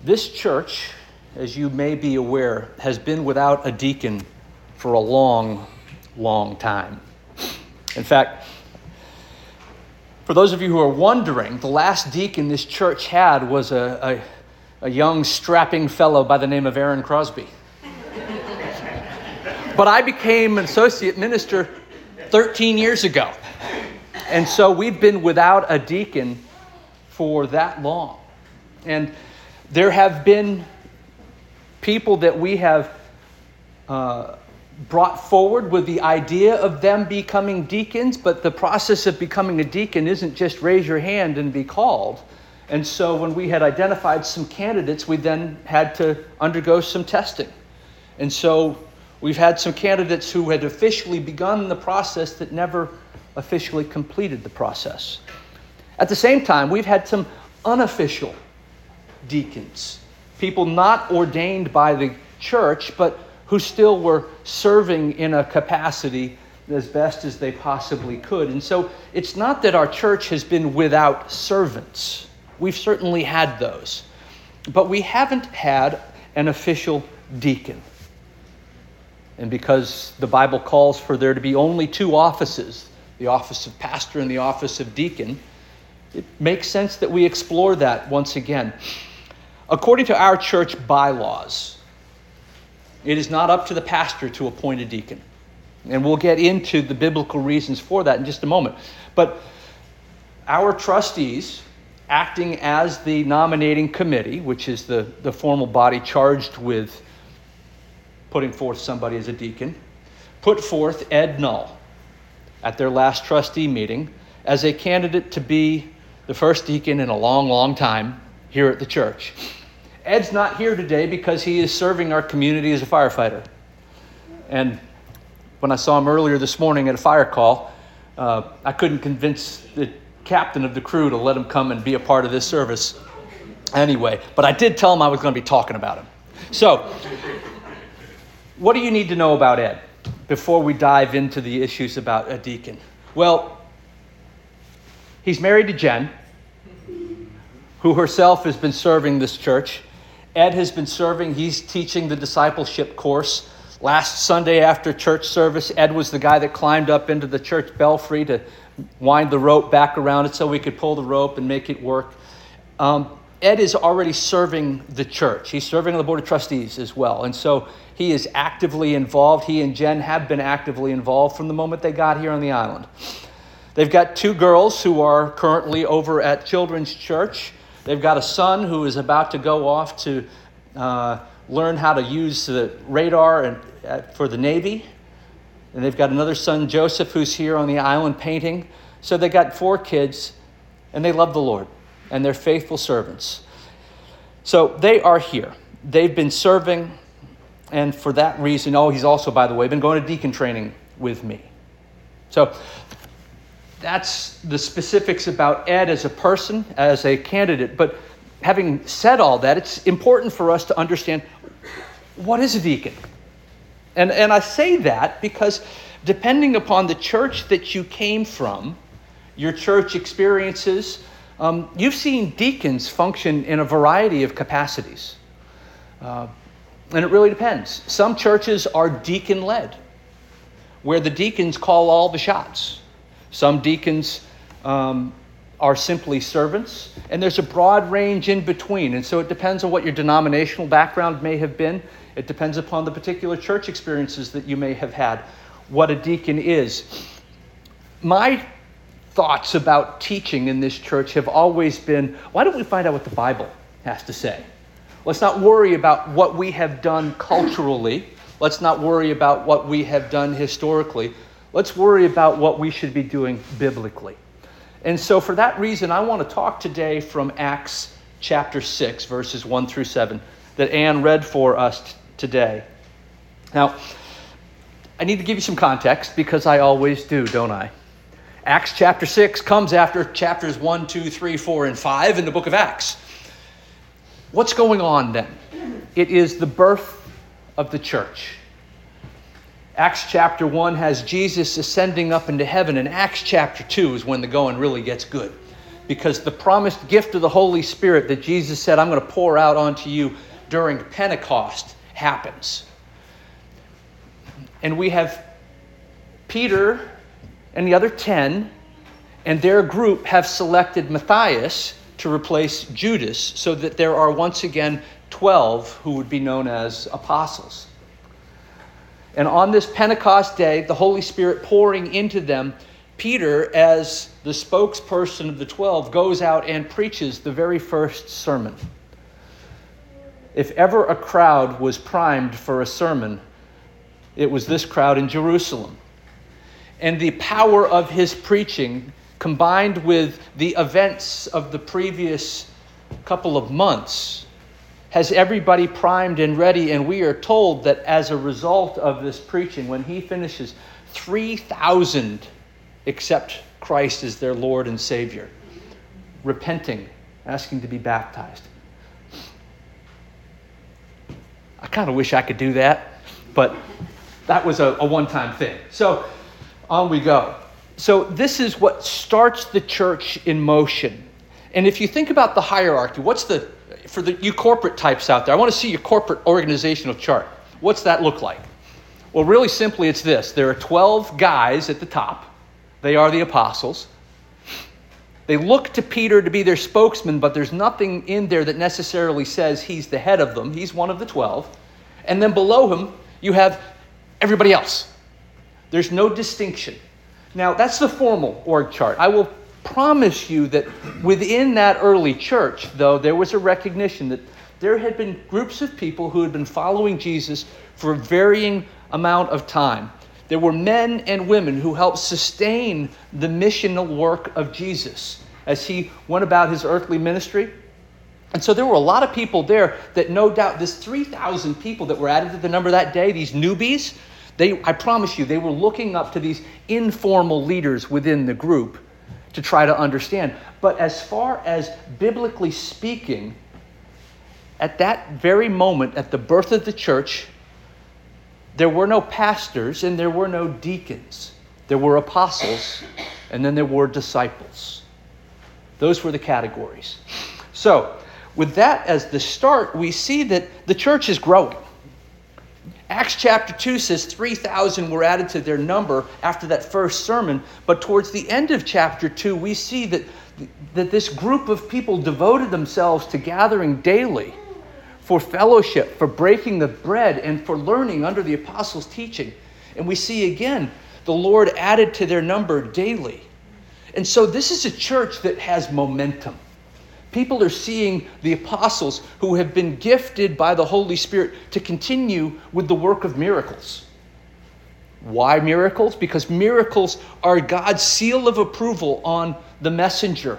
This church, as you may be aware, has been without a deacon for a long, long time. In fact, for those of you who are wondering, the last deacon this church had was a young, strapping fellow by the name of Aaron Crosby. But I became an associate minister 13 years ago. And so we've been without a deacon for that long. And there have been people that we have brought forward with the idea of them becoming deacons, but the process of becoming a deacon isn't just raise your hand and be called. And so when we had identified some candidates, we then had to undergo some testing. And so we've had some candidates who had officially begun the process that never officially completed the process. At the same time, we've had some unofficial deacons, people not ordained by the church, but who still were serving in a capacity as best as they possibly could. And so it's not that our church has been without servants. We've certainly had those. But we haven't had an official deacon. And because the Bible calls for there to be only two offices, the office of pastor and the office of deacon, it makes sense that we explore that once again. According to our church bylaws, it is not up to the pastor to appoint a deacon. And we'll get into the biblical reasons for that in just a moment. But our trustees, acting as the nominating committee, which is the formal body charged with putting forth somebody as a deacon, put forth Ed Null at their last trustee meeting as a candidate to be the first deacon in a long, long time here at the church. Ed's not here today because he is serving our community as a firefighter. And when I saw him earlier this morning at a fire call, I couldn't convince the captain of the crew to let him come and be a part of this service anyway. But I did tell him I was going to be talking about him. So, what do you need to know about Ed before we dive into the issues about a deacon? Well, he's married to Jen, who herself has been serving this church. Ed has been serving. He's teaching the discipleship course. Last Sunday after church service, Ed was the guy that climbed up into the church belfry to wind the rope back around it so we could pull the rope and make it work. Ed is already serving the church. He's serving on the board of trustees as well. And so he is actively involved. He and Jen have been actively involved from the moment they got here on the island. They've got two girls who are currently over at Children's Church. They've got a son who is about to go off to learn how to use the radar for the Navy. And they've got another son, Joseph, who's here on the island painting. So they got 4 kids, and they love the Lord, and they're faithful servants. So they are here. They've been serving, and for that reason, he's also, by the way, been going to deacon training with me. So that's the specifics about Ed as a person, as a candidate. But having said all that, it's important for us to understand, what is a deacon? And I say that because depending upon the church that you came from, your church experiences, you've seen deacons function in a variety of capacities. And it really depends. Some churches are deacon-led, where the deacons call all the shots. Some deacons are simply servants, and there's a broad range in between. And so it depends on what your denominational background may have been. It depends upon the particular church experiences that you may have had, what a deacon is. My thoughts about teaching in this church have always been, why don't we find out what the Bible has to say? Let's not worry about what we have done culturally. Let's not worry about what we have done historically. Let's worry about what we should be doing biblically. And so for that reason, I want to talk today from Acts chapter 6, verses 1 through 7, that Ann read for us today. Now, I need to give you some context because I always do, don't I? Acts chapter 6 comes after chapters 1, 2, 3, 4, and 5 in the book of Acts. What's going on then? It is the birth of the church. Acts chapter 1 has Jesus ascending up into heaven, and Acts chapter 2 is when the going really gets good. because the promised gift of the Holy Spirit that Jesus said, I'm going to pour out onto you during Pentecost, happens. And we have Peter and the other 10, and their group have selected Matthias to replace Judas, so that there are once again 12 who would be known as apostles. And on this Pentecost day, the Holy Spirit pouring into them, Peter, as the spokesperson of the 12, goes out and preaches the very first sermon. If ever a crowd was primed for a sermon, it was this crowd in Jerusalem. And the power of his preaching, combined with the events of the previous couple of months, has everybody primed and ready. And we are told that as a result of this preaching, when he finishes, 3,000 accept Christ as their Lord and Savior, repenting, asking to be baptized. I kind of wish I could do that, but that was a one-time thing. So on we go. So this is what starts the church in motion. And if you think about the hierarchy, for you corporate types out there, I want to see your corporate organizational chart. What's that look like? Well, really simply, it's this. There are 12 guys at the top. They are the apostles. They look to Peter to be their spokesman, but there's nothing in there that necessarily says he's the head of them. He's one of the 12. And then below him, you have everybody else. There's no distinction. Now, that's the formal org chart. I will promise you that within that early church, though, there was a recognition that there had been groups of people who had been following Jesus for a varying amount of time. There were men and women who helped sustain the missional work of Jesus as he went about his earthly ministry. And so there were a lot of people there that no doubt, this 3,000 people that were added to the number that day, these newbies, I promise you, they were looking up to these informal leaders within the group to try to understand. But as far as biblically speaking, at that very moment, at the birth of the church, there were no pastors and there were no deacons. There were apostles and then there were disciples. Those were the categories. So, with that as the start, we see that the church is growing. Acts chapter 2 says 3,000 were added to their number after that first sermon. But towards the end of chapter 2, we see that this group of people devoted themselves to gathering daily for fellowship, for breaking the bread, and for learning under the apostles' teaching. And we see again, the Lord added to their number daily. And so this is a church that has momentum. People are seeing the apostles who have been gifted by the Holy Spirit to continue with the work of miracles. Why miracles? Because miracles are God's seal of approval on the messenger,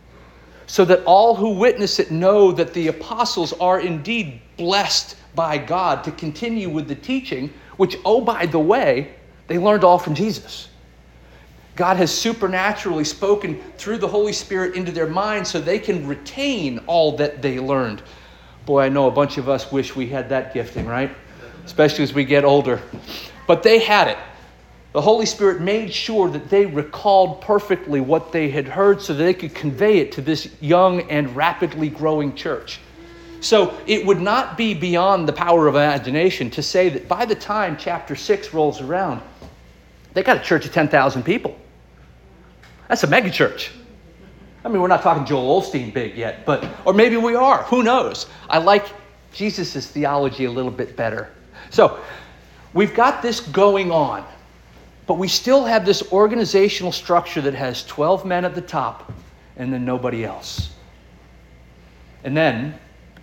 so that all who witness it know that the apostles are indeed blessed by God to continue with the teaching, which, oh, by the way, they learned all from Jesus. God has supernaturally spoken through the Holy Spirit into their minds so they can retain all that they learned. Boy, I know a bunch of us wish we had that gifting, right? Especially as we get older. But they had it. The Holy Spirit made sure that they recalled perfectly what they had heard so that they could convey it to this young and rapidly growing church. So it would not be beyond the power of imagination to say that by the time chapter 6 rolls around, they got a church of 10,000 people. That's a mega church. I mean, we're not talking Joel Osteen big yet, or maybe we are. Who knows? I like Jesus' theology a little bit better. So we've got this going on, but we still have this organizational structure that has 12 men at the top and then nobody else. And then,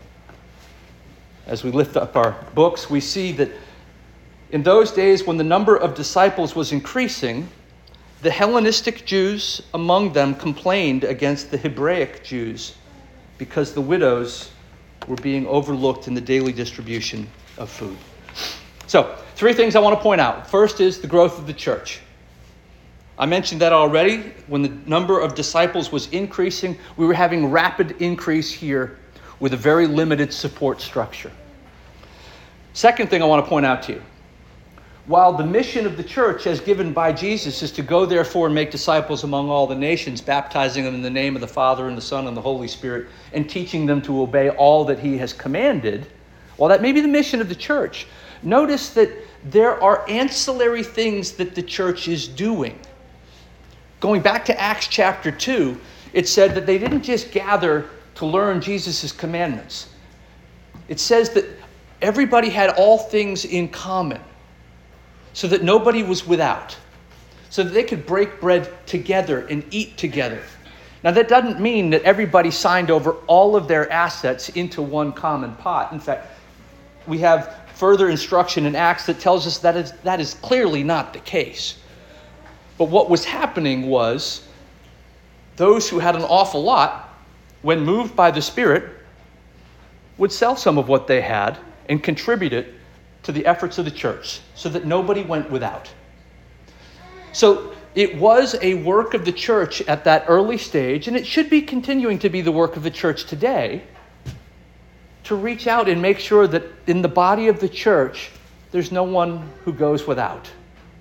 as we lift up our books, we see that in those days when the number of disciples was increasing, the Hellenistic Jews among them complained against the Hebraic Jews because the widows were being overlooked in the daily distribution of food. So, 3 things I want to point out. First is the growth of the church. I mentioned that already. When the number of disciples was increasing, we were having rapid increase here with a very limited support structure. Second thing I want to point out to you. while the mission of the church as given by Jesus is to go therefore and make disciples among all the nations, baptizing them in the name of the Father and the Son and the Holy Spirit, and teaching them to obey all that he has commanded, while that may be the mission of the church, notice that there are ancillary things that the church is doing. Going back to Acts chapter 2, it said that they didn't just gather to learn Jesus' commandments. It says that everybody had all things in common, so that nobody was without, so that they could break bread together and eat together. Now, that doesn't mean that everybody signed over all of their assets into one common pot. In fact, we have further instruction in Acts that tells us that is clearly not the case. But what was happening was those who had an awful lot, when moved by the Spirit, would sell some of what they had and contribute it to the efforts of the church so that nobody went without. So it was a work of the church at that early stage, and it should be continuing to be the work of the church today, to reach out and make sure that in the body of the church, there's no one who goes without.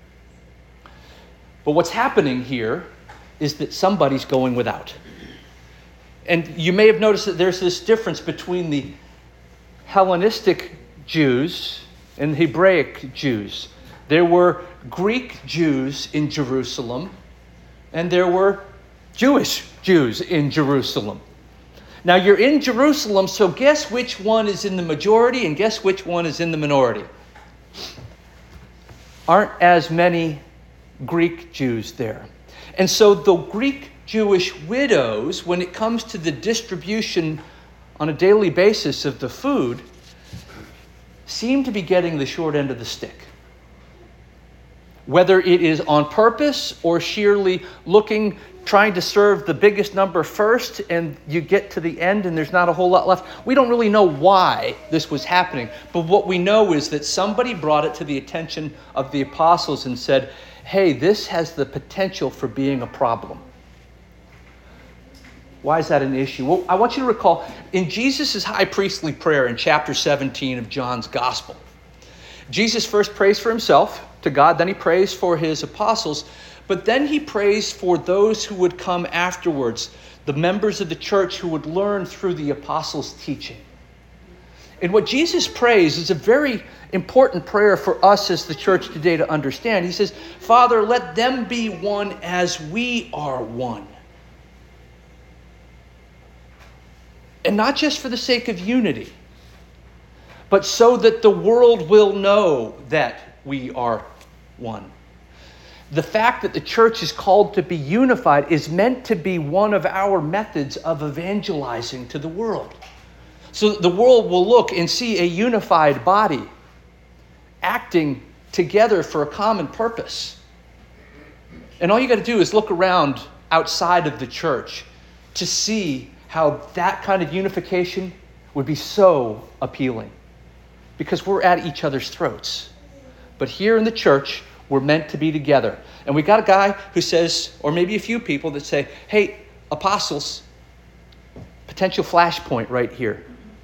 But what's happening here is that somebody's going without. And you may have noticed that there's this difference between the Hellenistic Jews and Hebraic Jews. There were Greek Jews in Jerusalem, and there were Jewish Jews in Jerusalem. Now you're in Jerusalem, so guess which one is in the majority and guess which one is in the minority? Aren't as many Greek Jews there. And so the Greek Jewish widows, when it comes to the distribution on a daily basis of the food, seem to be getting the short end of the stick. Whether it is on purpose or sheerly trying to serve the biggest number first, and you get to the end and there's not a whole lot left. We don't really know why this was happening. But what we know is that somebody brought it to the attention of the apostles and said, hey, this has the potential for being a problem. Why is that an issue? Well, I want you to recall in Jesus' high priestly prayer in chapter 17 of John's Gospel, Jesus first prays for himself to God, then he prays for his apostles, but then he prays for those who would come afterwards, the members of the church who would learn through the apostles' teaching. And what Jesus prays is a very important prayer for us as the church today to understand. He says, Father, let them be one as we are one. And not just for the sake of unity, but so that the world will know that we are one. The fact that the church is called to be unified is meant to be one of our methods of evangelizing to the world. So that the world will look and see a unified body acting together for a common purpose. And all you got to do is look around outside of the church to see how that kind of unification would be so appealing. Because we're at each other's throats. But here in the church, we're meant to be together. And we got a guy who says, or maybe a few people that say, hey, apostles, potential flashpoint right here.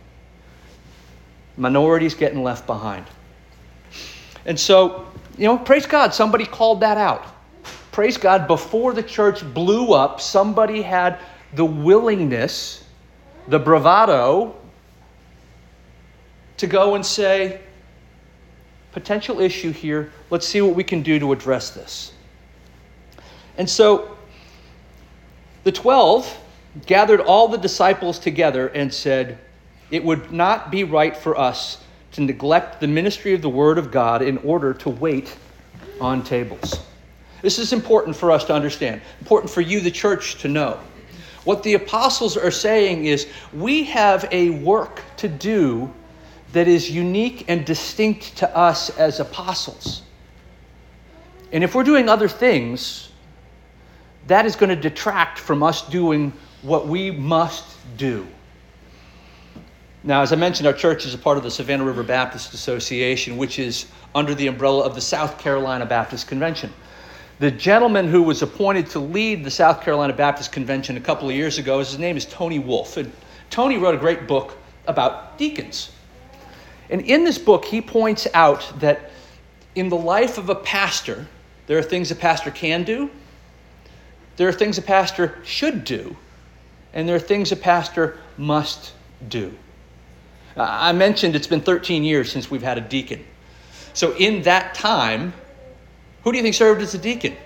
Minorities getting left behind. And so, praise God, somebody called that out. Praise God, before the church blew up, somebody had the willingness, the bravado, to go and say, potential issue here, let's see what we can do to address this. And so the 12 gathered all the disciples together and said, it would not be right for us to neglect the ministry of the Word of God in order to wait on tables. This is important for us to understand, important for you, the church, to know. What the apostles are saying is, we have a work to do that is unique and distinct to us as apostles. And if we're doing other things, that is going to detract from us doing what we must do. Now, as I mentioned, our church is a part of the Savannah River Baptist Association, which is under the umbrella of the South Carolina Baptist Convention. The gentleman who was appointed to lead the South Carolina Baptist Convention a couple of years ago, his name is Tony Wolfe. And Tony wrote a great book about deacons. And in this book, he points out that in the life of a pastor, there are things a pastor can do, there are things a pastor should do, and there are things a pastor must do. I mentioned it's been 13 years since we've had a deacon. So in that time, who do you think served as a deacon?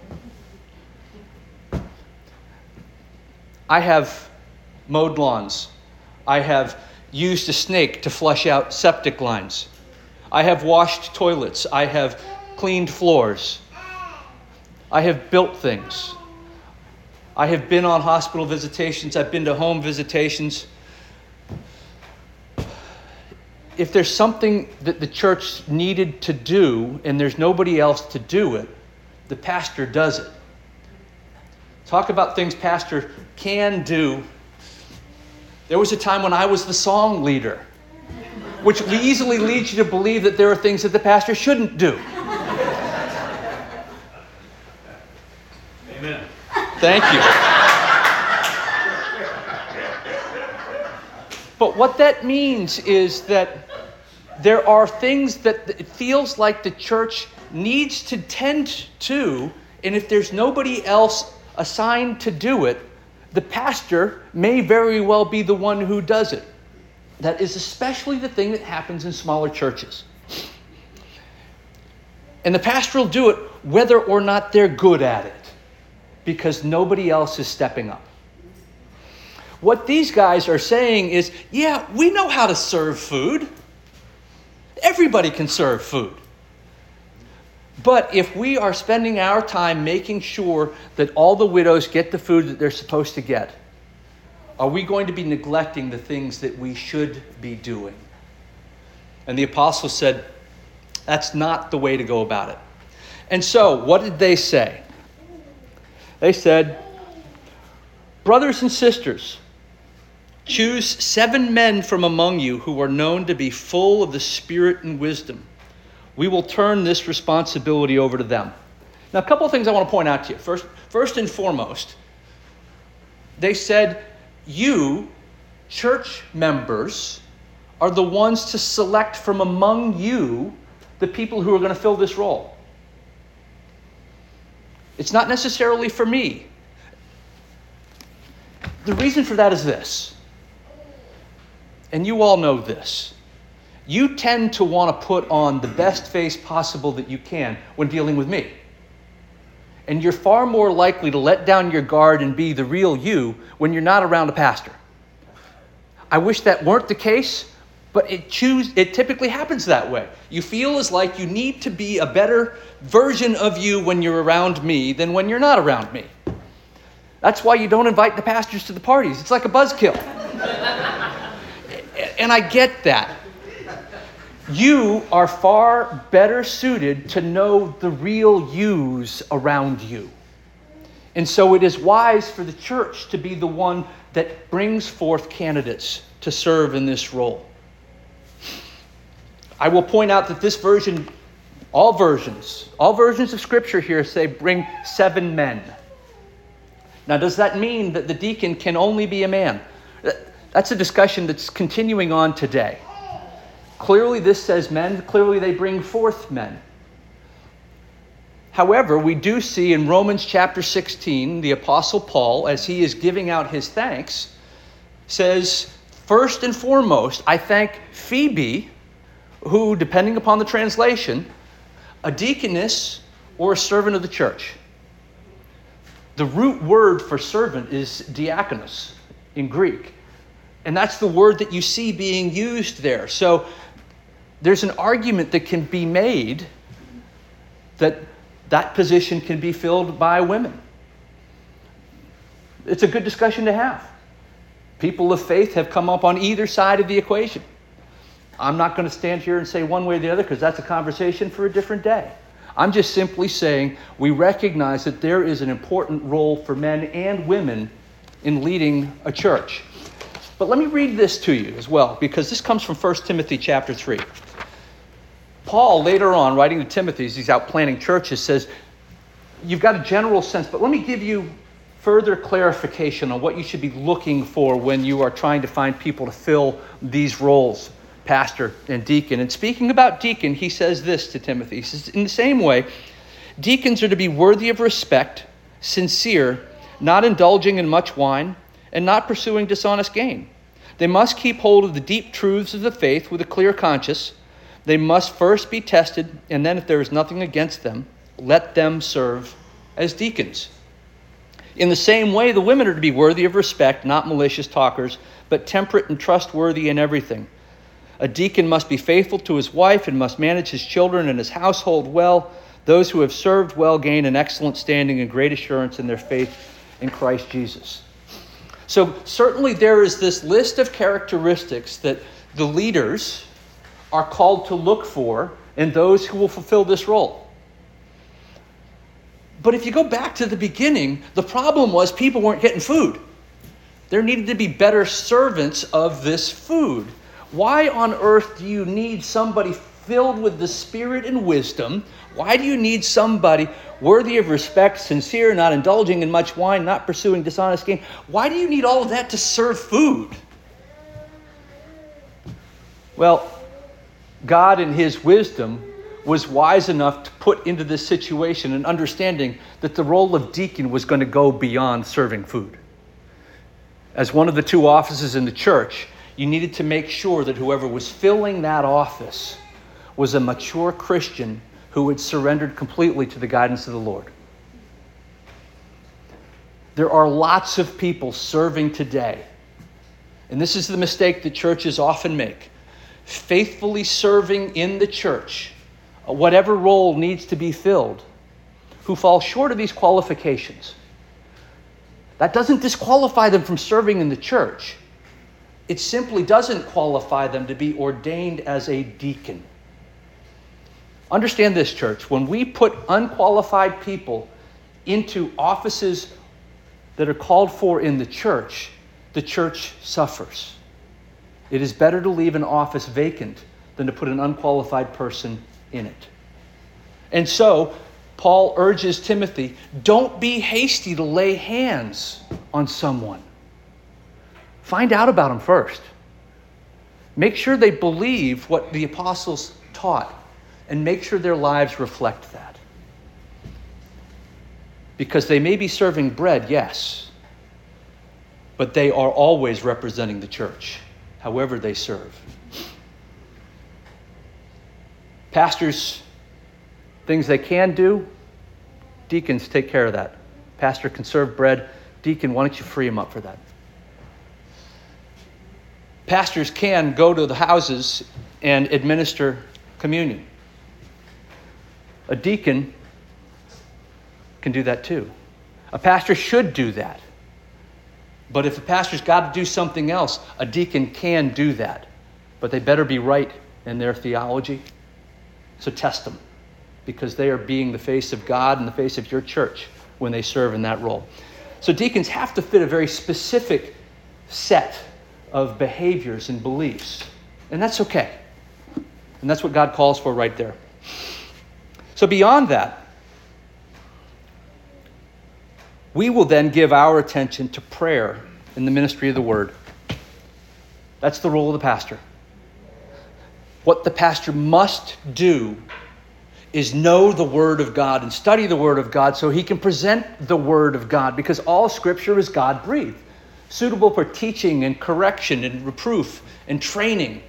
I have mowed lawns. I have used a snake to flush out septic lines. I have washed toilets. I have cleaned floors. I have built things. I have been on hospital visitations. I've been to home visitations. If there's something that the church needed to do and there's nobody else to do it, the pastor does it. Talk about things pastor can do. There was a time when I was the song leader, which easily leads you to believe that there are things that the pastor shouldn't do. Amen. Thank you. But what that means is that there are things that it feels like the church needs to tend to, and if there's nobody else assigned to do it, the pastor may very well be the one who does it. That is especially the thing that happens in smaller churches. And the pastor will do it whether or not they're good at it, because nobody else is stepping up. What these guys are saying is, yeah, we know how to serve food. Everybody can serve food. But if we are spending our time making sure that all the widows get the food that they're supposed to get, are we going to be neglecting the things that we should be doing? And the apostles said, that's not the way to go about it. And so, what did they say? They said, brothers and sisters, choose 7 men from among you who are known to be full of the Spirit and wisdom. We will turn this responsibility over to them. Now, a couple of things I want to point out to you. First and foremost, they said, you, church members, are the ones to select from among you the people who are going to fill this role. It's not necessarily for me. The reason for that is this, and you all know this. You tend to want to put on the best face possible that you can when dealing with me. And you're far more likely to let down your guard and be the real you when you're not around a pastor. I wish that weren't the case, but it typically happens that way. You feel as like you need to be a better version of you when you're around me than when you're not around me. That's why you don't invite the pastors to the parties. It's like a buzzkill. And I get that. You are far better suited to know the real yous around you. And so it is wise for the church to be the one that brings forth candidates to serve in this role. I will point out that this version, all versions of Scripture here say bring 7 men. Now, does that mean that the deacon can only be a man? That's a discussion that's continuing on today. Clearly this says men. Clearly they bring forth men. However, we do see in Romans chapter 16, the Apostle Paul, as he is giving out his thanks, says, first and foremost, I thank Phoebe, who, depending upon the translation, a deaconess or a servant of the church. The root word for servant is diakonos in Greek. And that's the word that you see being used there. So there's an argument that can be made that that position can be filled by women. It's a good discussion to have. People of faith have come up on either side of the equation. I'm not going to stand here and say one way or the other because that's a conversation for a different day. I'm just simply saying we recognize that there is an important role for men and women in leading a church. But let me read this to you as well, because this comes from 1 Timothy chapter 3. Paul, later on, writing to Timothy as he's out planting churches, says, you've got a general sense, but let me give you further clarification on what you should be looking for when you are trying to find people to fill these roles. pastor and deacon. And speaking about deacon, he says this to Timothy. He says, in the same way, deacons are to be worthy of respect, sincere, not indulging in much wine, and not pursuing dishonest gain. They must keep hold of the deep truths of the faith with a clear conscience. They must first be tested, and then if there is nothing against them, let them serve as deacons. In the same way, the women are to be worthy of respect, not malicious talkers, but temperate and trustworthy in everything. A deacon must be faithful to his wife and must manage his children and his household well. Those who have served well gain an excellent standing and great assurance in their faith in Christ Jesus. So certainly there is this list of characteristics that the leaders are called to look for in those who will fulfill this role. But if you go back to the beginning, the problem was people weren't getting food. There needed to be better servants of this food. Why on earth do you need somebody filled with the Spirit and wisdom? Why do you need somebody worthy of respect, sincere, not indulging in much wine, not pursuing dishonest gain? Why do you need all of that to serve food? Well, God in his wisdom was wise enough to put into this situation an understanding that the role of deacon was going to go beyond serving food. As one of the two offices in the church, you needed to make sure that whoever was filling that office was a mature Christian who had surrendered completely to the guidance of the Lord. There are lots of people serving today, and this is the mistake that churches often make, faithfully serving in the church, whatever role needs to be filled, who fall short of these qualifications. That doesn't disqualify them from serving in the church. It simply doesn't qualify them to be ordained as a deacon. Understand this, church. When we put unqualified people into offices that are called for in the church suffers. It is better to leave an office vacant than to put an unqualified person in it. And so, Paul urges Timothy, don't be hasty to lay hands on someone. Find out about them first. Make sure they believe what the apostles taught, and make sure their lives reflect that. Because they may be serving bread, yes, but they are always representing the church, however they serve. Pastors, things they can do, deacons take care of that. Pastor can serve bread. Deacon, why don't you free him up for that? Pastors can go to the houses and administer communion. A deacon can do that too. A pastor should do that. But if a pastor's got to do something else, a deacon can do that. But they better be right in their theology. So test them, because they are being the face of God and the face of your church when they serve in that role. So deacons have to fit a very specific set of behaviors and beliefs. And that's okay. And that's what God calls for right there. So beyond that, we will then give our attention to prayer in the ministry of the word. That's the role of the pastor. What the pastor must do is know the Word of God and study the Word of God so he can present the Word of God, because all Scripture is God-breathed, suitable for teaching and correction and reproof and training,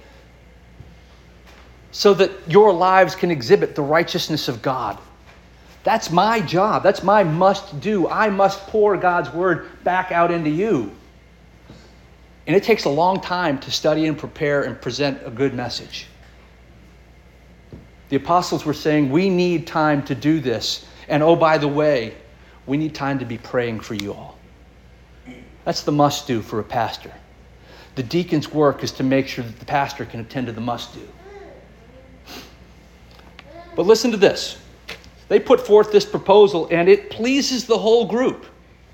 so that your lives can exhibit the righteousness of God. That's my job. That's my must-do. I must pour God's Word back out into you. And it takes a long time to study and prepare and present a good message. The apostles were saying, we need time to do this. And oh, by the way, we need time to be praying for you all. That's the must-do for a pastor. The deacon's work is to make sure that the pastor can attend to the must-do. But listen to this. They put forth this proposal, and it pleases the whole group.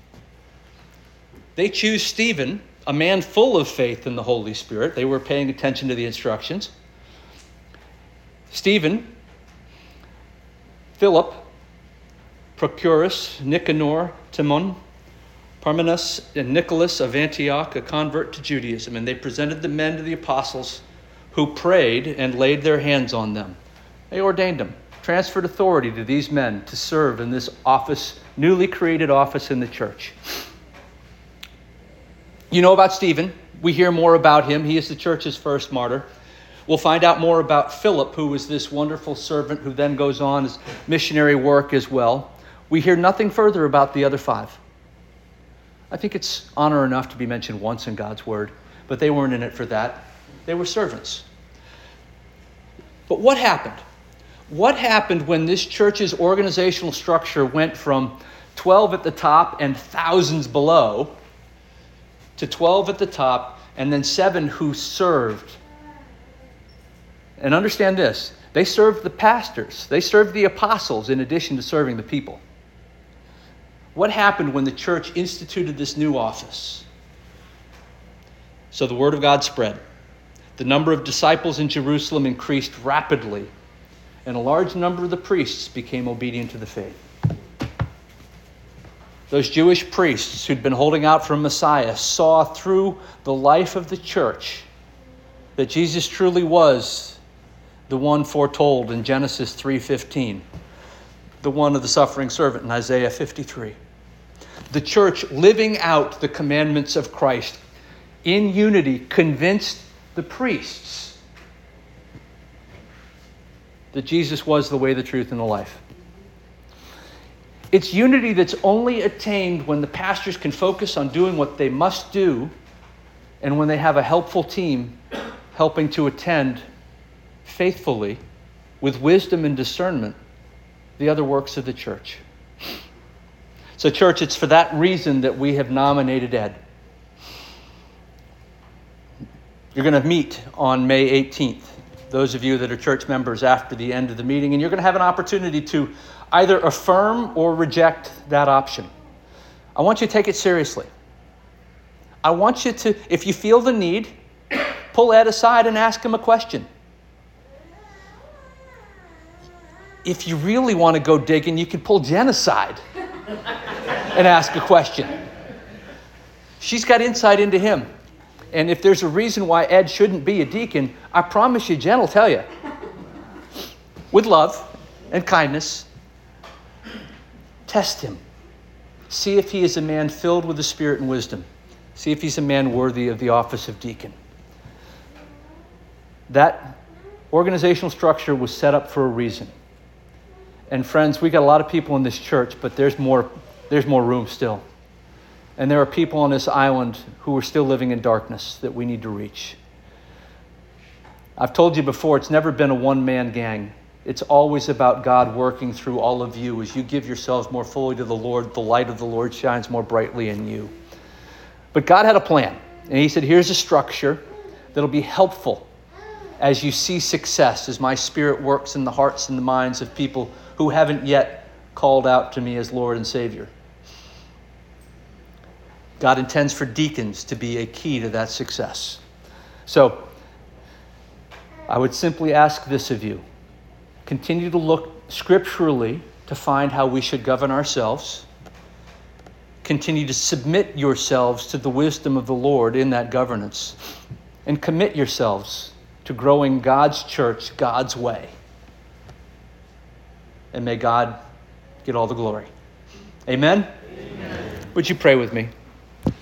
They choose Stephen, a man full of faith in the Holy Spirit. They were paying attention to the instructions. Stephen, Philip, Prochorus, Nicanor, Timon, Parmenas, and Nicholas of Antioch, a convert to Judaism. And they presented the men to the apostles who prayed and laid their hands on them. They ordained them, transferred authority to these men to serve in this office, newly created office in the church. You know about Stephen. We hear more about him. He is the church's first martyr. We'll find out more about Philip, who was this wonderful servant who then goes on his missionary work as well. We hear nothing further about the other 5. I think it's honor enough to be mentioned once in God's word, but they weren't in it for that. They were servants. But what happened? What happened when this church's organizational structure went from 12 at the top and thousands below to 12 at the top and then 7 who served? And understand this, they served the pastors, they served the apostles in addition to serving the people. What happened when the church instituted this new office? So the word of God spread. The number of disciples in Jerusalem increased rapidly, and a large number of the priests became obedient to the faith. Those Jewish priests who'd been holding out for Messiah saw through the life of the church that Jesus truly was the one foretold in Genesis 3:15, the one of the suffering servant in Isaiah 53. The church living out the commandments of Christ in unity convinced the priests that Jesus was the way, the truth, and the life. It's unity that's only attained when the pastors can focus on doing what they must do and when they have a helpful team helping to attend faithfully, with wisdom and discernment, the other works of the church. So, church, it's for that reason that we have nominated Ed. You're going to meet on May 18th, those of you that are church members after the end of the meeting, and you're going to have an opportunity to either affirm or reject that option. I want you to take it seriously. I want you to, if you feel the need, pull Ed aside and ask him a question. If you really want to go digging, you can pull Jen aside and ask a question. She's got insight into him. And if there's a reason why Ed shouldn't be a deacon, I promise you, Jen will tell you. With love and kindness, test him. See if he is a man filled with the Spirit and wisdom. See if he's a man worthy of the office of deacon. That organizational structure was set up for a reason. And friends, we got a lot of people in this church, but there's more room still. And there are people on this island who are still living in darkness that we need to reach. I've told you before, it's never been a one-man gang. It's always about God working through all of you. As you give yourselves more fully to the Lord, the light of the Lord shines more brightly in you. But God had a plan. And he said, here's a structure that'll be helpful as you see success, as my Spirit works in the hearts and the minds of people who haven't yet called out to me as Lord and Savior. God intends for deacons to be a key to that success. So, I would simply ask this of you. Continue to look scripturally to find how we should govern ourselves. Continue to submit yourselves to the wisdom of the Lord in that governance. And commit yourselves to growing God's church God's way. And may God get all the glory. Amen? Amen. Would you pray with me?